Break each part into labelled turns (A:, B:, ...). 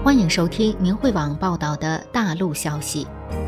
A: 欢迎收听明慧网报道的大陆消息。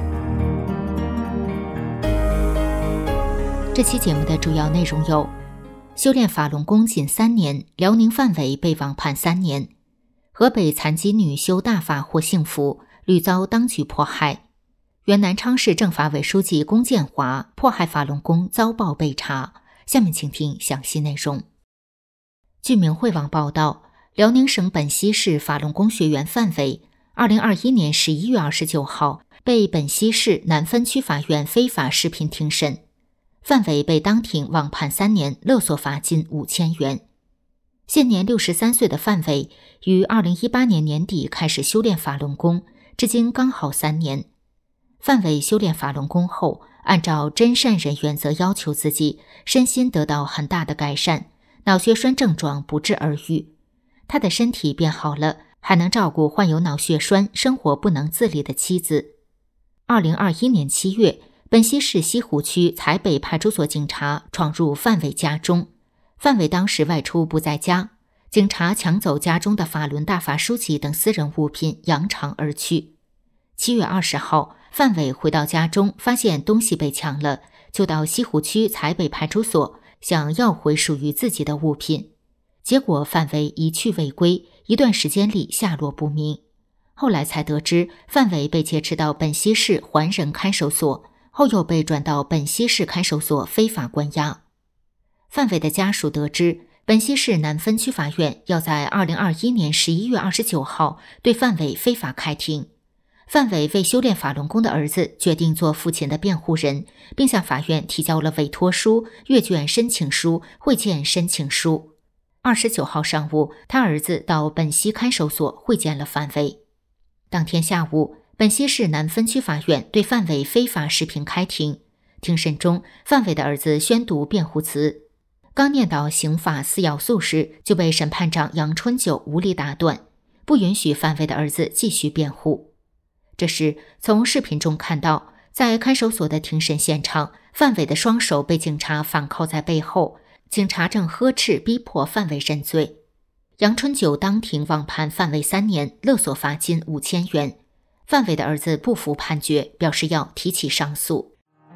A: 这期节目的主要内容有：修炼法轮功仅3年，辽宁范伟被网判3年；河北残疾女修大法获幸福，屡遭当局迫害；原南昌市政法委书记龚建华迫害法轮功遭报被查。下面请听详细内容。据明慧网报道，辽宁省本溪市法轮功学员范伟2021年11月29号被本溪市南分区法院非法视频庭审，范伟被当庭网判3年，勒索罚金5000元。现年63岁的范伟于2018年年底开始修炼法轮功，至今刚好3年。范伟修炼法轮功后，按照真善忍原则要求自己，身心得到很大的改善，脑血栓症状不治而愈。他的身体变好了，还能照顾患有脑血栓、生活不能自理的妻子。2021年7月，本溪市西湖区财北派出所警察闯入范伟家中，范伟当时外出不在家，警察抢走家中的法轮大法书籍等私人物品，扬长而去。7月20号，范伟回到家中，发现东西被抢了，就到西湖区财北派出所想要回属于自己的物品。结果范伟一去未归，一段时间里下落不明。后来才得知，范伟被劫持到本溪市环仁看守所，后又被转到本溪市看守所非法关押。范伟的家属得知，本溪市南分区法院要在2021年11月29号对范伟非法开庭。范伟为修炼法轮功的儿子决定做父亲的辩护人，并向法院提交了委托书、阅卷申请书、会见申请书。29号上午，他儿子到本溪看守所会见了范伟。当天下午，本溪市南分区法院对范伟非法视频开庭。庭审中，范伟的儿子宣读辩护词，刚念到刑法4要素时，就被审判长杨春九无理打断，不允许范伟的儿子继续辩护。这时，从视频中看到，在看守所的庭审现场，范伟的双手被警察反铐在背后，警察正呵斥逼迫范伟认罪。杨春九当庭网判范伟3年，勒索罚金5000元。范伟的儿子不服判决，表示要提起上诉。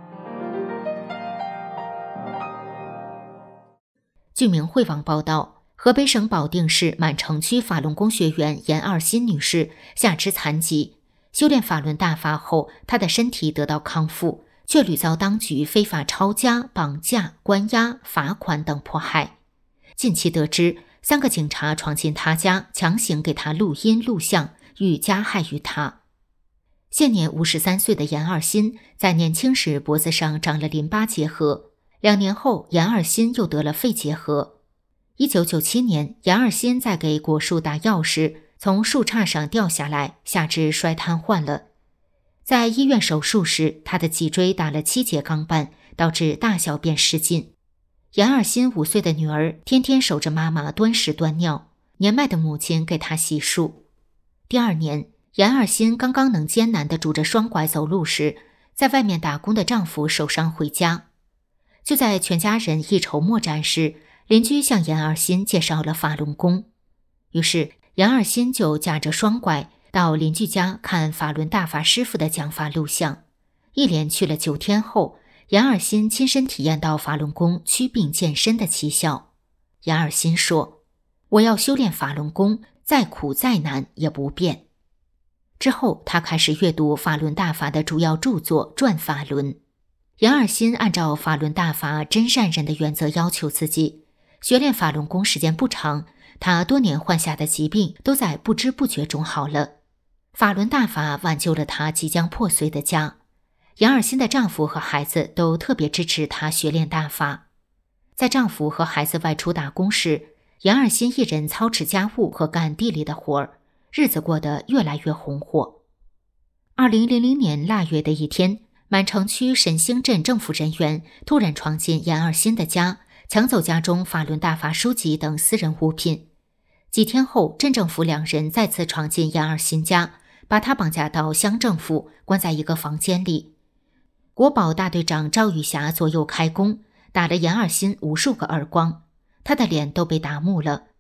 A: 据明慧网报道，河北省保定市满城区法轮功学员严二新女士下肢残疾，修炼法轮大法后，她的身体得到康复，却屡遭当局非法抄家、绑架、关押、罚款等迫害。近期得知，3个警察闯进她家，强行给她录音录像，欲加害于她。现年53岁的严二新在年轻时脖子上长了淋巴结核，2年后严二新又得了肺结核。1997年，严二新在给果树打药时，从树杈上掉下来，下肢摔瘫痪了。在医院手术时，他的脊椎打了7节钢板，导致大小便失禁。严二新5岁的女儿天天守着妈妈端屎端尿，年迈的母亲给她洗漱。第2年，严二新刚刚能艰难地拄着双拐走路时，在外面打工的丈夫受伤回家。就在全家人一筹莫展时，邻居向严二新介绍了法轮功。于是严二新就驾着双拐到邻居家看法轮大法师傅的讲法录像。一连去了9天后，严二新亲身体验到法轮功祛病健身的奇效。严二新说：“我要修炼法轮功，再苦再难也不变。”之后，他开始阅读法轮大法的主要著作《转法轮》。严二新按照法轮大法真善忍的原则要求自己，学练法轮功时间不长，他多年患下的疾病都在不知不觉中好了。法轮大法挽救了他即将破碎的家。严二新的丈夫和孩子都特别支持他学练大法。在丈夫和孩子外出打工时，严二新一人操持家务和干地里的活儿，日子过得越来越红火。2000年腊月的一天，满城区沈兴镇政府人员突然闯进严二新的家，抢走家中法轮大法书籍等私人物品。几天后，镇政府2人再次闯进严二新家，把他绑架到乡政府，关在一个房间里。国保大队长赵玉霞左右开弓，打了严二新无数个耳光，他的脸都被打木了。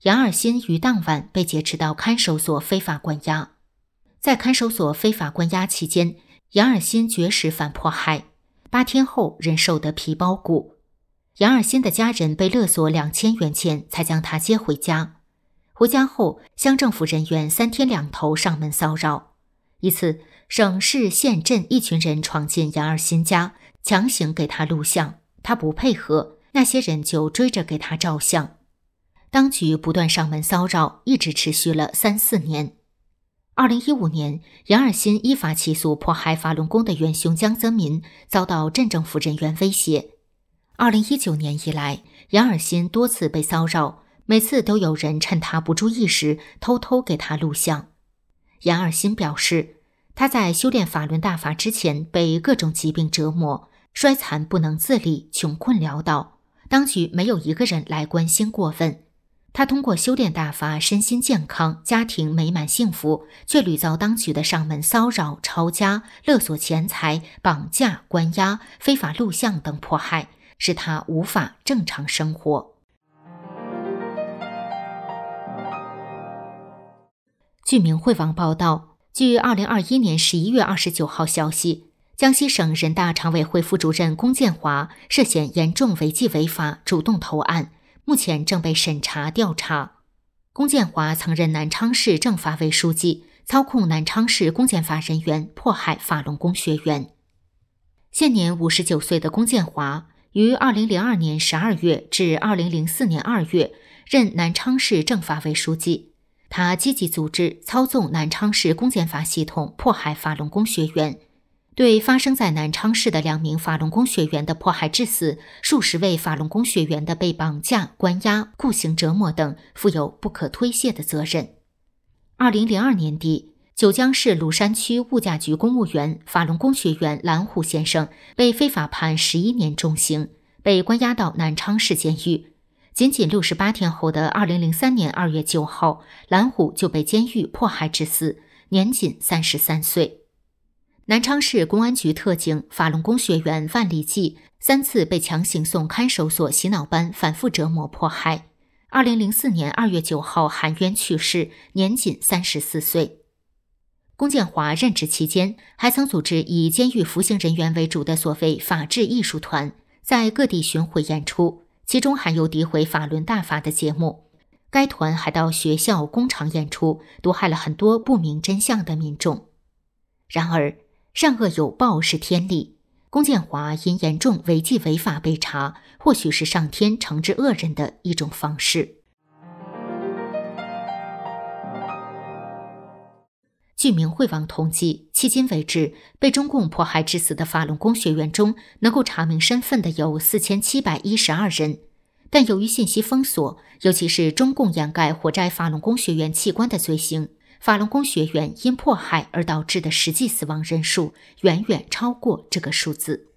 A: 杨尔新于当晚被劫持到看守所非法关押。在看守所非法关押期间，杨尔新绝食反迫害，8天后仍瘦得皮包骨。杨尔新的家人被勒索2000元钱才将他接回家。回家后，乡政府人员3天2头上门骚扰。一次，省市县镇一群人闯进杨尔新家，强行给他录像，他不配合，那些人就追着给他照相。当局不断上门骚扰，一直持续了3、4年。2015年，杨尔新依法起诉迫害法轮功的元凶江泽民，遭到镇政府人员威胁。2019年以来，杨尔新多次被骚扰，每次都有人趁他不注意时偷偷给他录像。杨尔新表示，他在修炼法轮大法之前被各种疾病折磨，衰残不能自理，穷困潦倒，当局没有一个人来关心过问。他通过修炼大法身心健康，家庭美满幸福，却屡遭当局的上门骚扰、抄家、勒索钱财、绑架、关押、非法录像等迫害，使他无法正常生活。据明慧网报道，据2021年11月29号消息，江西省人大常委会副主任龚建华涉嫌严重违纪违法，主动投案，目前正被审查调查。龚建华曾任南昌市政法委书记，操控南昌市公检法人员迫害法轮功学员。现年59岁的龚建华于2002年12月至2004年2月任南昌市政法委书记。他积极组织操纵南昌市公检法系统迫害法轮功学员，对发生在南昌市的2名法轮功学员的迫害致死、数十位法轮功学员的被绑架、关押、酷刑折磨等负有不可推卸的责任。2002年底，九江市鲁山区物价局公务员、法轮功学员蓝虎先生被非法判11年重刑，被关押到南昌市监狱。仅68天后的2003年2月9号，蓝虎就被监狱迫害致死，年仅33岁。南昌市公安局特警法轮功学员万里记3次被强行送看守所洗脑班反复折磨迫害。2004年2月9号含冤去世，年仅34岁。龚建华任职期间，还曾组织以监狱服刑人员为主的所谓法治艺术团，在各地巡回演出，其中含有诋毁法轮大法的节目。该团还到学校、工厂演出，毒害了很多不明真相的民众。然而，善恶有报是天理，龚建华因严重违纪违法被查，或许是上天惩治恶人的一种方式。据明慧网统计，迄今为止，被中共迫害致死的法轮功学员中，能够查明身份的有4712人。但由于信息封锁，尤其是中共掩盖活摘法轮功学员器官的罪行，法轮功学员因迫害而导致的实际死亡人数远远超过这个数字。